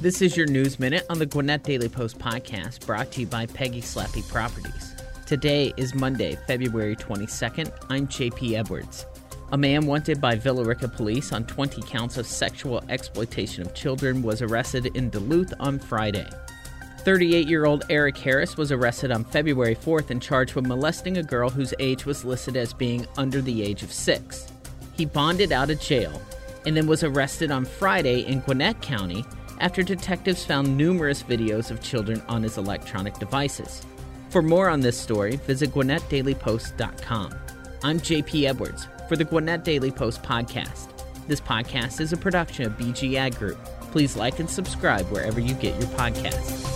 This is your News Minute on the Gwinnett Daily Post podcast, brought to you by Peggy Slappy Properties. Today is Monday, February 22nd. I'm JP Edwards. A man wanted by Villa Rica police on 20 counts of sexual exploitation of children was arrested in Duluth on Friday. 38-year-old Eric Harris was arrested on February 4th and charged with molesting a girl whose age was listed as being under the age of 6. He bonded out of jail and then was arrested on Friday in Gwinnett County after detectives found numerous videos of children on his electronic devices. For more on this story, visit GwinnettDailyPost.com. I'm JP Edwards for the Gwinnett Daily Post podcast. This podcast is a production of BG Ad Group. Please like and subscribe wherever you get your podcasts.